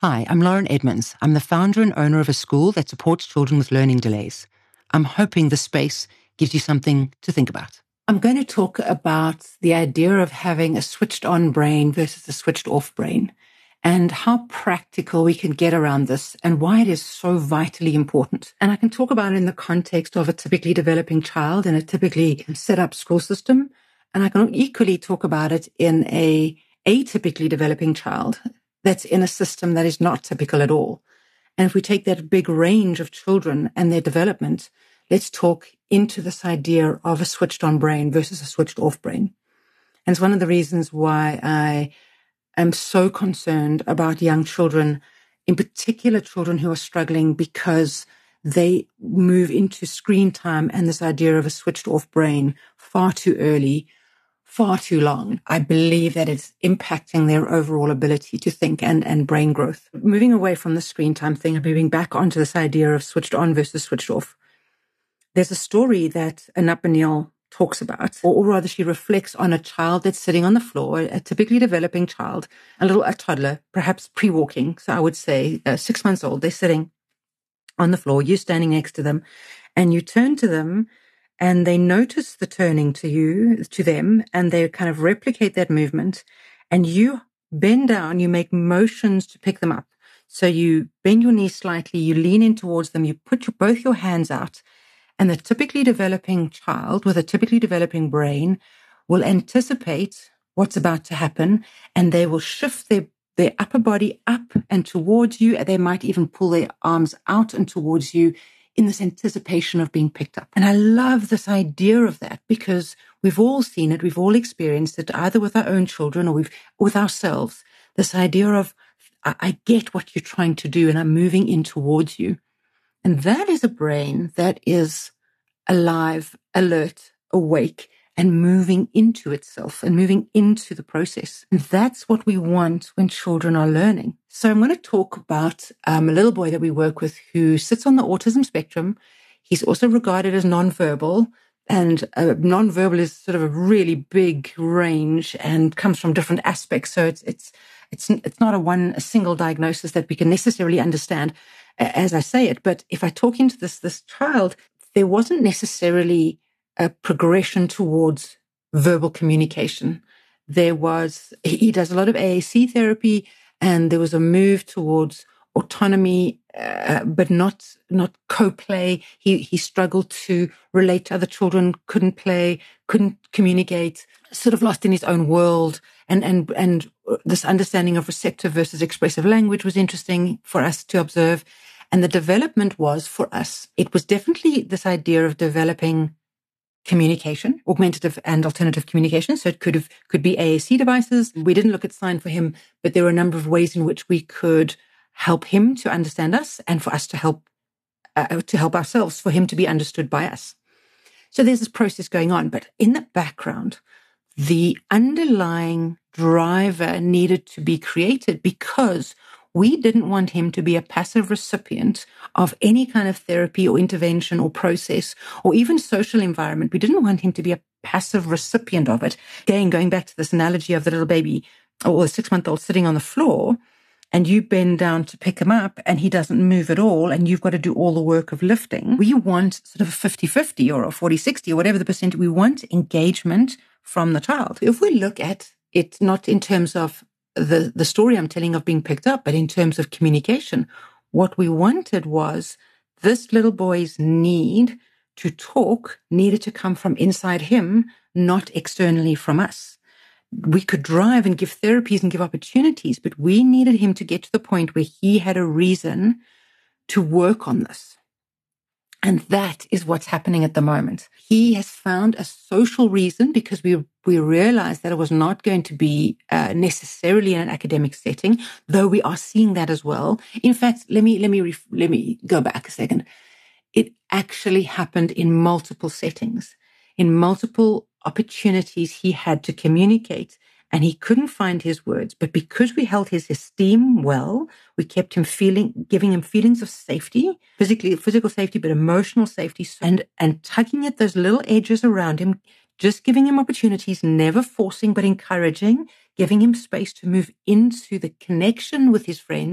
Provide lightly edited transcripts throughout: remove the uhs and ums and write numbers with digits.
Hi, I'm Lauren Edmonds. I'm the founder and owner of a school that supports children with learning delays. I'm hoping this space gives you something to think about. I'm going to talk about the idea of having a switched on brain versus a switched off brain, and how practical we can get around this and why it is so vitally important. And I can talk about it in the context of a typically developing child in a typically set up school system. And I can equally talk about it in a atypically developing child that's in a system that is not typical at all. And if we take that big range of children and their development, let's talk into this idea of a switched on brain versus a switched off brain. And it's one of the reasons why I am so concerned about young children, in particular children who are struggling because they move into screen time and this idea of a switched off brain far too early, far too long. I believe that it's impacting their overall ability to think and brain growth. Moving away from the screen time thing and moving back onto this idea of switched on versus switched off. There's a story that Anat Baniel talks about, or rather she reflects on a child that's sitting on the floor, a typically developing child, a toddler, perhaps pre-walking. So I would say 6 months old. They're sitting on the floor. You're standing next to them and you turn to them and they notice the turning to them, and they kind of replicate that movement, and you bend down, you make motions to pick them up. So you bend your knees slightly, you lean in towards them, you put both your hands out, and the typically developing child with a typically developing brain will anticipate what's about to happen, and they will shift their upper body up and towards you. They might even pull their arms out and towards you in this anticipation of being picked up. And I love this idea of that because we've all seen it, we've all experienced it, either with our own children or with ourselves. This idea of, I get what you're trying to do and I'm moving in towards you. And that is a brain that is alive, alert, awake, and moving into itself and moving into the process. And that's what we want when children are learning. So I'm going to talk about a little boy that we work with who sits on the autism spectrum. He's also regarded as nonverbal, and nonverbal is sort of a really big range and comes from different aspects. So it's not a single diagnosis that we can necessarily understand as I say it. But if I talk into this child, there wasn't necessarily a progression towards verbal communication. He does a lot of AAC therapy, and there was a move towards autonomy, but not co-play. He struggled to relate to other children, couldn't play, couldn't communicate, sort of lost in his own world. And this understanding of receptive versus expressive language was interesting for us to observe. And the development was, for us, it was definitely this idea of developing communication, augmentative and alternative communication. So it could be AAC devices. We didn't look at sign for him, but there were a number of ways in which we could help him to understand us and for us to help ourselves, for him to be understood by us. So there's this process going on, but in the background, the underlying driver needed to be created because we didn't want him to be a passive recipient of any kind of therapy or intervention or process or even social environment. We didn't want him to be a passive recipient of it. Again, going back to this analogy of the little baby or the 6-month-old sitting on the floor, and you bend down to pick him up and he doesn't move at all and you've got to do all the work of lifting. We want sort of a 50-50 or a 40-60 or whatever the percent. We want engagement from the child. If we look at it not in terms of the story I'm telling of being picked up, but in terms of communication, what we wanted was this little boy's need to talk needed to come from inside him, not externally from us. We could drive and give therapies and give opportunities, but we needed him to get to the point where he had a reason to work on this. And that is what's happening at the moment. He has found a social reason because we realized that it was not going to be necessarily in an academic setting, though we are seeing that as well. In fact, let me go back a second. It actually happened in multiple settings, in multiple opportunities he had to communicate. And he couldn't find his words, but because we held his esteem well, we kept him giving him feelings of safety, physical safety, but emotional safety, and tugging at those little edges around him, just giving him opportunities, never forcing, but encouraging, giving him space to move into the connection with his friends.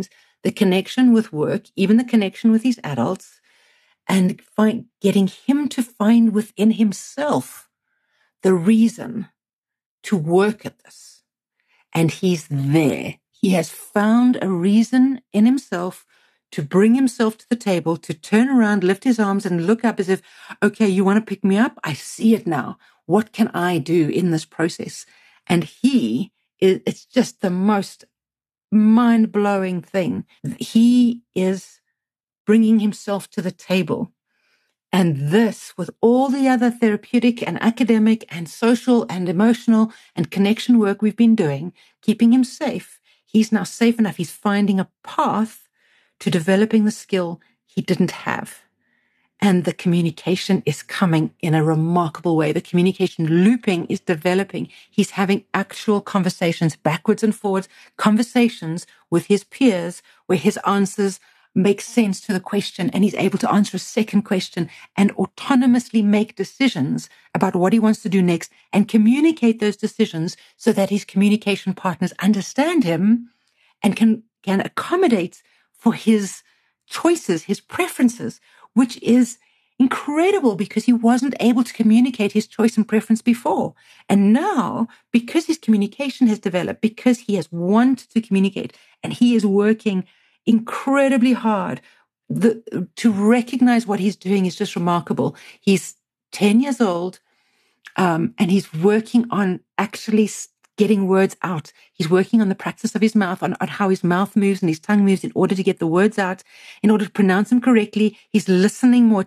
the connection with work, even the connection with his adults, and getting him to find within himself the reason to work at this. And he's there. He has found a reason in himself to bring himself to the table, to turn around, lift his arms and look up as if, okay, you want to pick me up? I see it now. What can I do in this process? And it's just the most mind-blowing thing. He is bringing himself to the table. And this, with all the other therapeutic and academic and social and emotional and connection work we've been doing, keeping him safe, he's now safe enough. He's finding a path to developing the skill he didn't have. And the communication is coming in a remarkable way. The communication looping is developing. He's having actual conversations, backwards and forwards, conversations with his peers where his answers make sense to the question, and he's able to answer a second question and autonomously make decisions about what he wants to do next and communicate those decisions so that his communication partners understand him and can accommodate for his choices, his preferences, which is incredible because he wasn't able to communicate his choice and preference before. And now, because his communication has developed, because he has wanted to communicate, and he is working incredibly hard, to recognize what he's doing is just remarkable. He's 10 years old, and he's working on actually getting words out. He's working on the practice of his mouth, on how his mouth moves and his tongue moves in order to get the words out, in order to pronounce them correctly. He's listening more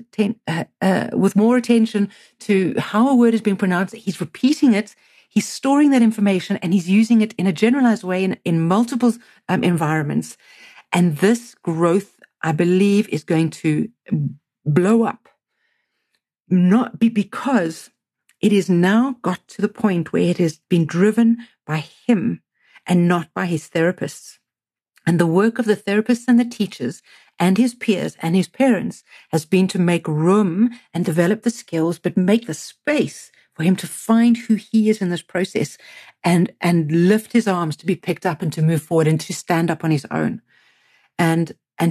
with more attention to how a word is being pronounced. He's repeating it. He's storing that information, and he's using it in a generalized way in multiple environments. And this growth, I believe, is going to blow up. Not because it is now got to the point where it has been driven by him and not by his therapists. And the work of the therapists and the teachers and his peers and his parents has been to make room and develop the skills, but make the space for him to find who he is in this process and lift his arms to be picked up and to move forward and to stand up on his own. And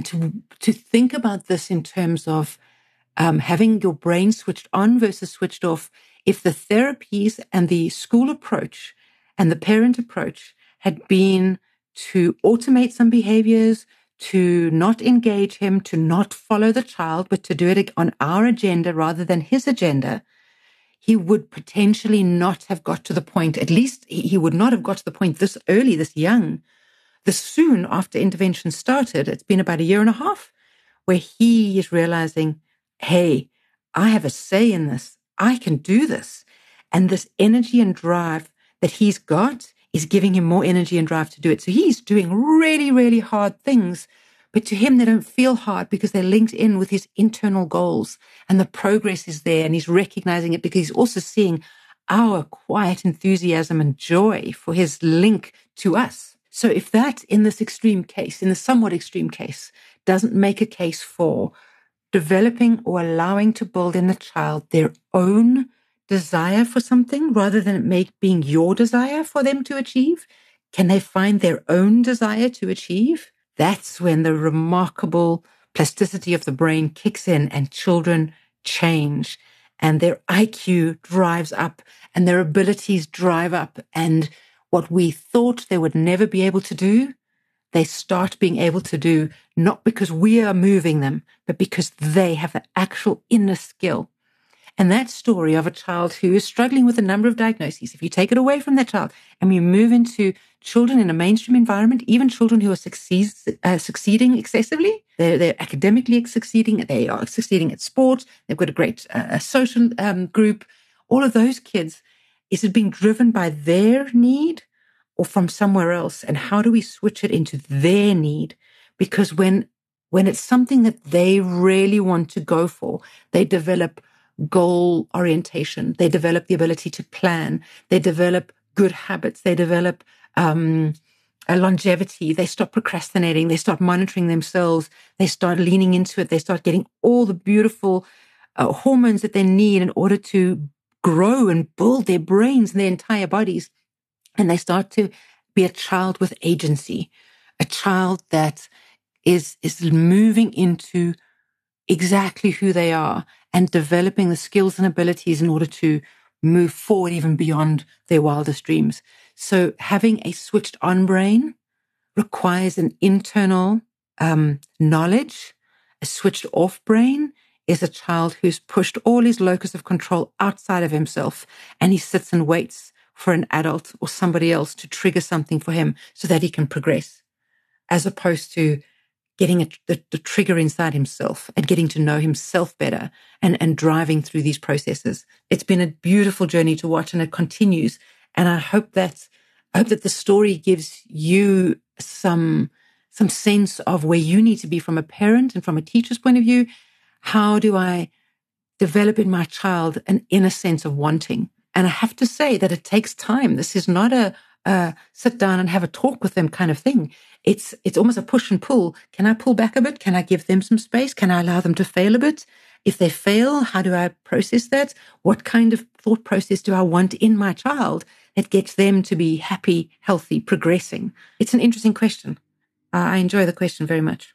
to think about this in terms of having your brain switched on versus switched off. If the therapies and the school approach and the parent approach had been to automate some behaviors, to not engage him, to not follow the child, but to do it on our agenda rather than his agenda, he would potentially not have got to the point, at least he would not have got to the point this early, this young, this soon after intervention started. It's been about 1.5 years where he is realizing, hey, I have a say in this. I can do this. And this energy and drive that he's got is giving him more energy and drive to do it. So he's doing really, really hard things, but to him, they don't feel hard because they're linked in with his internal goals, and the progress is there, and he's recognizing it because he's also seeing our quiet enthusiasm and joy for his link to us. So if that, in this extreme case, in the somewhat extreme case, doesn't make a case for developing or allowing to build in the child their own desire for something rather than it being your desire for them to achieve, can they find their own desire to achieve? That's when the remarkable plasticity of the brain kicks in and children change and their IQ drives up and their abilities drive up, and what we thought they would never be able to do, they start being able to do, not because we are moving them, but because they have the actual inner skill. And that story of a child who is struggling with a number of diagnoses, if you take it away from that child and we move into children in a mainstream environment, even children who are succeeding excessively, they're academically succeeding, they are succeeding at sport, they've got a great social group, all of those kids, is it being driven by their need or from somewhere else? And how do we switch it into their need? Because when it's something that they really want to go for, they develop goal orientation, they develop the ability to plan, they develop good habits, they develop a longevity, they stop procrastinating, they start monitoring themselves, they start leaning into it, they start getting all the beautiful hormones that they need in order to grow and build their brains and their entire bodies. And they start to be a child with agency, a child that is moving into exactly who they are and developing the skills and abilities in order to move forward even beyond their wildest dreams. So having a switched on brain requires an internal knowledge. A switched off brain is a child who's pushed all his locus of control outside of himself, and he sits and waits for an adult or somebody else to trigger something for him so that he can progress, as opposed to getting the trigger inside himself and getting to know himself better and driving through these processes. It's been a beautiful journey to watch, and it continues. And I hope that the story gives you some sense of where you need to be from a parent and from a teacher's point of view. How do I develop in my child an inner sense of wanting? And I have to say that it takes time. This is not a sit down and have a talk with them kind of thing. It's almost a push and pull. Can I pull back a bit? Can I give them some space? Can I allow them to fail a bit? If they fail, how do I process that? What kind of thought process do I want in my child that gets them to be happy, healthy, progressing? It's an interesting question. I enjoy the question very much.